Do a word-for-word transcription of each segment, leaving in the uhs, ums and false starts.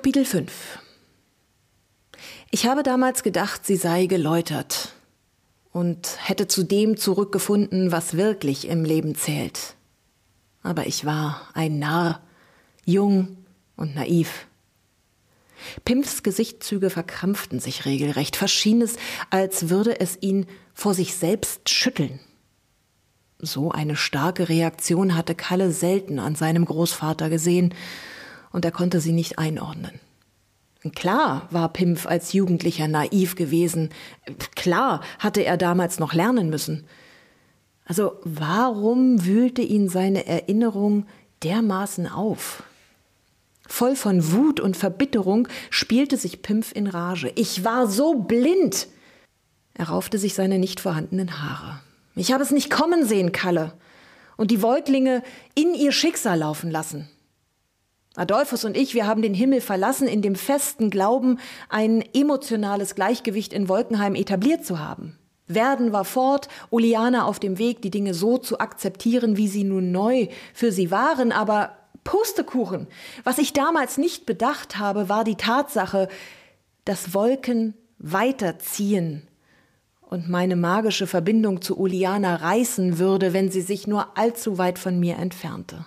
Kapitel fünf. Ich habe damals gedacht, sie sei geläutert und hätte zu dem zurückgefunden, was wirklich im Leben zählt. Aber ich war ein Narr, jung und naiv. Pimps Gesichtszüge verkrampften sich regelrecht, schien es, als würde es ihn vor sich selbst schütteln. So eine starke Reaktion hatte Kalle selten an seinem Großvater gesehen, und er konnte sie nicht einordnen. Klar war Pimpf als Jugendlicher naiv gewesen. Klar hatte er damals noch lernen müssen. Also warum wühlte ihn seine Erinnerung dermaßen auf? Voll von Wut und Verbitterung spielte sich Pimpf in Rage. Ich war so blind! Er raufte sich seine nicht vorhandenen Haare. Ich habe es nicht kommen sehen, Kalle, und die Wolklinge in ihr Schicksal laufen lassen. Adolphus und ich, wir haben den Himmel verlassen, in dem festen Glauben, ein emotionales Gleichgewicht in Wolkenheim etabliert zu haben. Werden war fort, Uliana auf dem Weg, die Dinge so zu akzeptieren, wie sie nun neu für sie waren, aber Pustekuchen. Was ich damals nicht bedacht habe, war die Tatsache, dass Wolken weiterziehen und meine magische Verbindung zu Uliana reißen würde, wenn sie sich nur allzu weit von mir entfernte.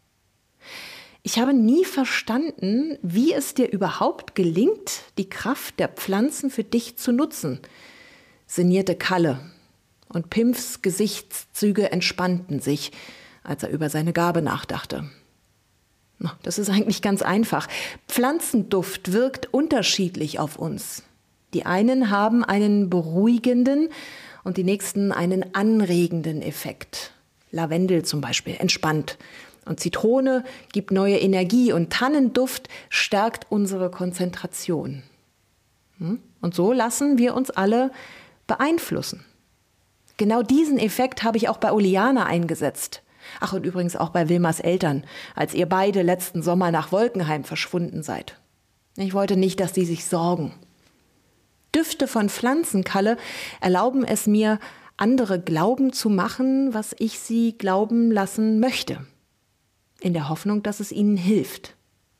Ich habe nie verstanden, wie es dir überhaupt gelingt, die Kraft der Pflanzen für dich zu nutzen, sinnierte Kalle, und Pimpfs Gesichtszüge entspannten sich, als er über seine Gabe nachdachte. Das ist eigentlich ganz einfach. Pflanzenduft wirkt unterschiedlich auf uns. Die einen haben einen beruhigenden und die nächsten einen anregenden Effekt. Lavendel zum Beispiel entspannt. Und Zitrone gibt neue Energie und Tannenduft stärkt unsere Konzentration. Und so lassen wir uns alle beeinflussen. Genau diesen Effekt habe ich auch bei Uliana eingesetzt. Ach, und übrigens auch bei Wilmas Eltern, als ihr beide letzten Sommer nach Wolkenheim verschwunden seid. Ich wollte nicht, dass sie sich sorgen. Düfte von Pflanzen, Kalle, erlauben es mir, andere glauben zu machen, was ich sie glauben lassen möchte. In der Hoffnung, dass es ihnen hilft.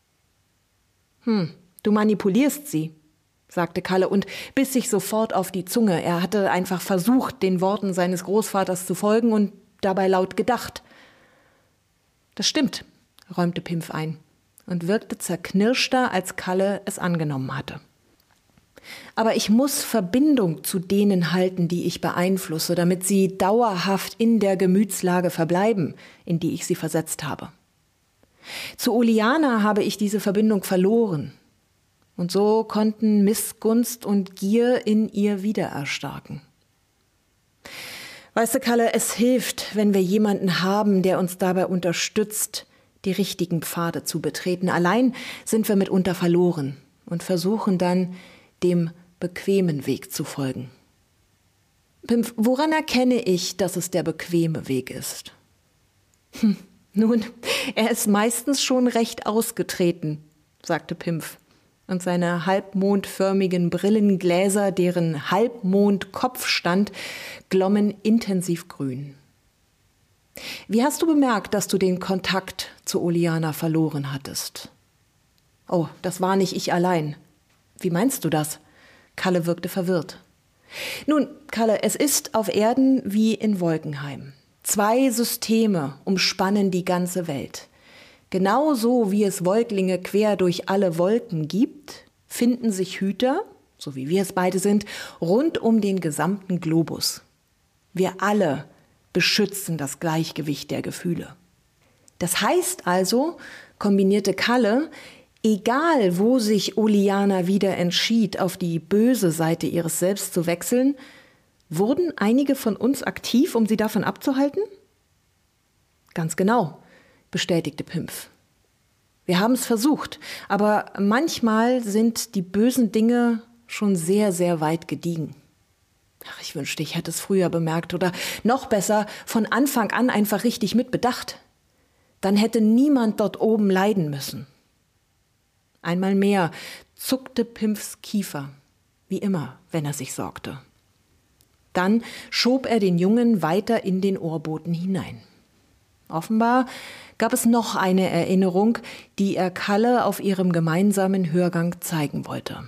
Hm, du manipulierst sie, sagte Kalle und biss sich sofort auf die Zunge. Er hatte einfach versucht, den Worten seines Großvaters zu folgen und dabei laut gedacht. Das stimmt, räumte Pimpf ein und wirkte zerknirschter, als Kalle es angenommen hatte. Aber ich muss Verbindung zu denen halten, die ich beeinflusse, damit sie dauerhaft in der Gemütslage verbleiben, in die ich sie versetzt habe. Zu Uliana habe ich diese Verbindung verloren. Und so konnten Missgunst und Gier in ihr wiedererstarken. Weißt du, Kalle, es hilft, wenn wir jemanden haben, der uns dabei unterstützt, die richtigen Pfade zu betreten. Allein sind wir mitunter verloren und versuchen dann, dem bequemen Weg zu folgen. Pimpf, woran erkenne ich, dass es der bequeme Weg ist? Hm. Nun, er ist meistens schon recht ausgetreten, sagte Pimpf, und seine halbmondförmigen Brillengläser, deren Halbmondkopf stand, glommen intensiv grün. Wie hast du bemerkt, dass du den Kontakt zu Uliana verloren hattest? Oh, das war nicht ich allein. Wie meinst du das? Kalle wirkte verwirrt. Nun, Kalle, es ist auf Erden wie in Wolkenheim. Zwei Systeme umspannen die ganze Welt. Genauso wie es Wolklinge quer durch alle Wolken gibt, finden sich Hüter, so wie wir es beide sind, rund um den gesamten Globus. Wir alle beschützen das Gleichgewicht der Gefühle. Das heißt also, kombinierte Kalle, egal wo sich Uliana wieder entschied, auf die böse Seite ihres Selbst zu wechseln, wurden einige von uns aktiv, um sie davon abzuhalten? Ganz genau, bestätigte Pimpf. Wir haben es versucht, aber manchmal sind die bösen Dinge schon sehr, sehr weit gediegen. Ach, ich wünschte, ich hätte es früher bemerkt oder noch besser, von Anfang an einfach richtig mitbedacht. Dann hätte niemand dort oben leiden müssen. Einmal mehr zuckte Pimpfs Kiefer, wie immer, wenn er sich sorgte. Dann schob er den Jungen weiter in den Ohrboten hinein. Offenbar gab es noch eine Erinnerung, die er Kalle auf ihrem gemeinsamen Hörgang zeigen wollte.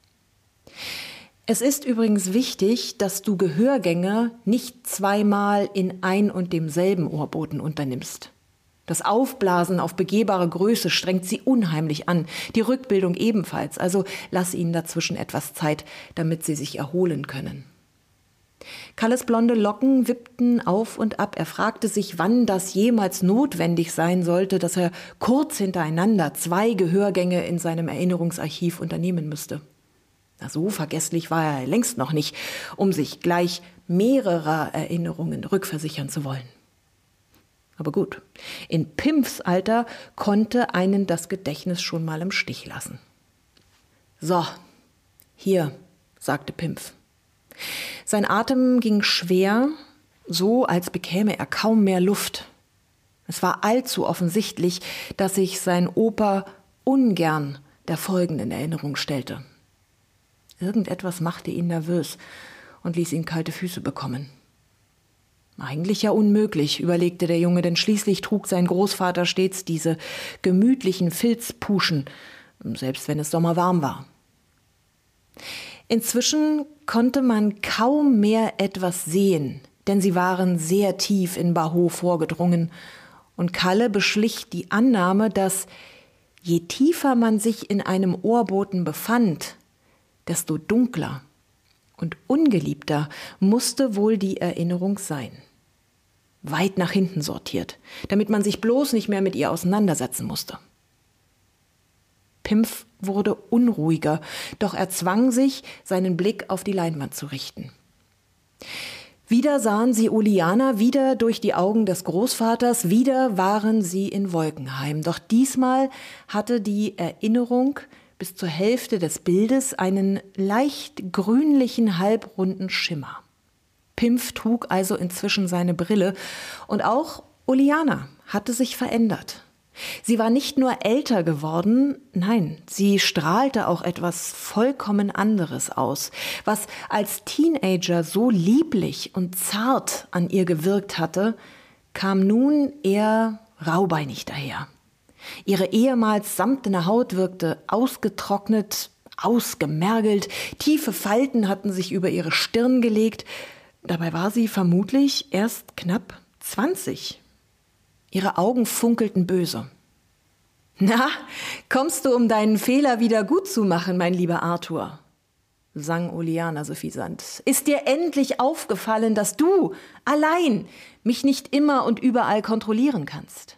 Es ist übrigens wichtig, dass du Gehörgänge nicht zweimal in ein und demselben Ohrboten unternimmst. Das Aufblasen auf begehbare Größe strengt sie unheimlich an, die Rückbildung ebenfalls, also lass ihnen dazwischen etwas Zeit, damit sie sich erholen können. Kalles blonde Locken wippten auf und ab. Er fragte sich, wann das jemals notwendig sein sollte, dass er kurz hintereinander zwei Gehörgänge in seinem Erinnerungsarchiv unternehmen müsste. Na, so vergesslich war er längst noch nicht, um sich gleich mehrerer Erinnerungen rückversichern zu wollen. Aber gut, in Pimfs Alter konnte einen das Gedächtnis schon mal im Stich lassen. »So, hier«, sagte Pimpf. Sein Atem ging schwer, so als bekäme er kaum mehr Luft. Es war allzu offensichtlich, dass sich sein Opa ungern der folgenden Erinnerung stellte. Irgendetwas machte ihn nervös und ließ ihn kalte Füße bekommen. Eigentlich ja unmöglich, überlegte der Junge, denn schließlich trug sein Großvater stets diese gemütlichen Filzpuschen, selbst wenn es sommerwarm war. Inzwischen konnte man kaum mehr etwas sehen, denn sie waren sehr tief in Baho vorgedrungen, und Kalle beschlich die Annahme, dass je tiefer man sich in einem Ohrboten befand, desto dunkler und ungeliebter musste wohl die Erinnerung sein. Weit nach hinten sortiert, damit man sich bloß nicht mehr mit ihr auseinandersetzen musste. Pimpf wurde unruhiger, doch er zwang sich, seinen Blick auf die Leinwand zu richten. Wieder sahen sie Uliana, wieder durch die Augen des Großvaters, wieder waren sie in Wolkenheim. Doch diesmal hatte die Erinnerung bis zur Hälfte des Bildes einen leicht grünlichen, halbrunden Schimmer. Pimpf trug also inzwischen seine Brille und auch Uliana hatte sich verändert. Sie war nicht nur älter geworden, nein, sie strahlte auch etwas vollkommen anderes aus, was als Teenager so lieblich und zart an ihr gewirkt hatte, kam nun eher raubeinig daher. Ihre ehemals samtene Haut wirkte ausgetrocknet, ausgemergelt, tiefe Falten hatten sich über ihre Stirn gelegt, dabei war sie vermutlich erst knapp zwanzig. Ihre Augen funkelten böse. »Na, kommst du, um deinen Fehler wieder gut zu machen, mein lieber Arthur?« sang Uliana suffisant. »Ist dir endlich aufgefallen, dass du allein mich nicht immer und überall kontrollieren kannst?«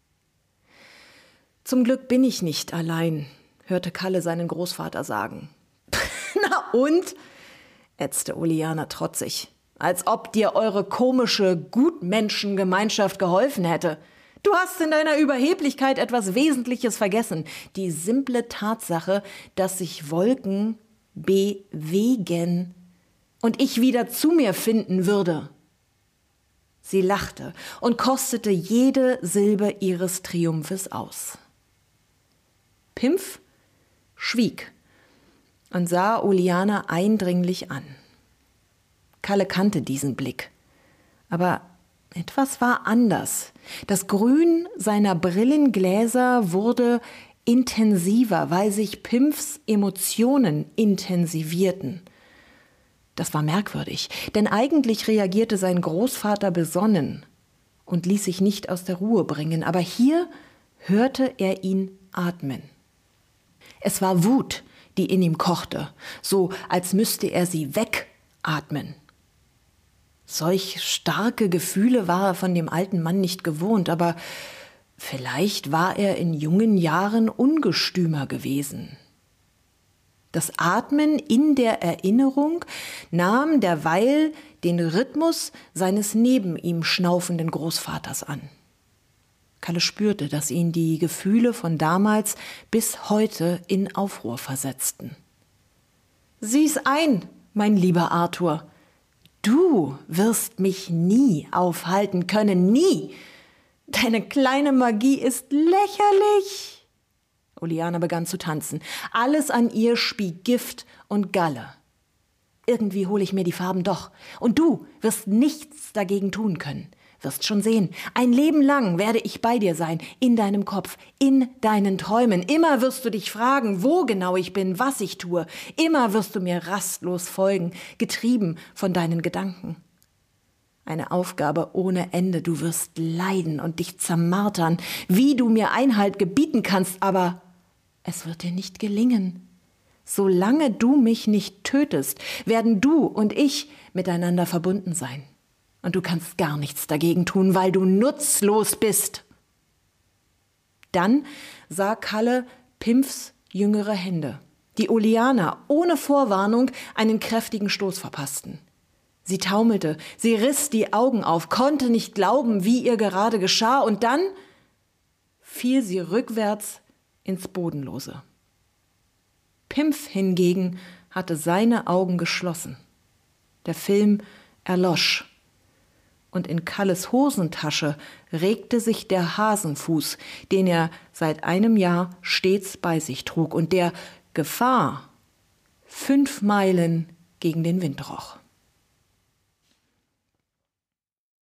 »Zum Glück bin ich nicht allein«, hörte Kalle seinen Großvater sagen. »Na und?«, ätzte Uliana trotzig. »Als ob dir eure komische Gutmenschengemeinschaft geholfen hätte. Du hast in deiner Überheblichkeit etwas Wesentliches vergessen. Die simple Tatsache, dass sich Wolken bewegen und ich wieder zu mir finden würde.« Sie lachte und kostete jede Silbe ihres Triumphes aus. Pimpf schwieg und sah Uliana eindringlich an. Kalle kannte diesen Blick. Aber etwas war anders. Das Grün seiner Brillengläser wurde intensiver, weil sich Pimpfs Emotionen intensivierten. Das war merkwürdig, denn eigentlich reagierte sein Großvater besonnen und ließ sich nicht aus der Ruhe bringen. Aber hier hörte er ihn atmen. Es war Wut, die in ihm kochte, so als müsste er sie wegatmen. Solch starke Gefühle war er von dem alten Mann nicht gewohnt, aber vielleicht war er in jungen Jahren ungestümer gewesen. Das Atmen in der Erinnerung nahm derweil den Rhythmus seines neben ihm schnaufenden Großvaters an. Kalle spürte, dass ihn die Gefühle von damals bis heute in Aufruhr versetzten. »Sieh's ein, mein lieber Arthur. Du wirst mich nie aufhalten können, nie. Deine kleine Magie ist lächerlich.« Uliana begann zu tanzen. Alles an ihr spie Gift und Galle. »Irgendwie hole ich mir die Farben doch. Und du wirst nichts dagegen tun können. Wirst schon sehen, ein Leben lang werde ich bei dir sein, in deinem Kopf, in deinen Träumen. Immer wirst du dich fragen, wo genau ich bin, was ich tue. Immer wirst du mir rastlos folgen, getrieben von deinen Gedanken. Eine Aufgabe ohne Ende, du wirst leiden und dich zermartern, wie du mir Einhalt gebieten kannst, aber es wird dir nicht gelingen. Solange du mich nicht tötest, werden du und ich miteinander verbunden sein. Und du kannst gar nichts dagegen tun, weil du nutzlos bist. Dann sah Kalle Pimpfs jüngere Hände, die Oleana ohne Vorwarnung einen kräftigen Stoß verpassten. Sie taumelte, sie riss die Augen auf, konnte nicht glauben, wie ihr gerade geschah, und dann fiel sie rückwärts ins Bodenlose. Pimpf hingegen hatte seine Augen geschlossen. Der Film erlosch. Und in Kalles Hosentasche regte sich der Hasenfuß, den er seit einem Jahr stets bei sich trug und der Gefahr fünf Meilen gegen den Wind roch.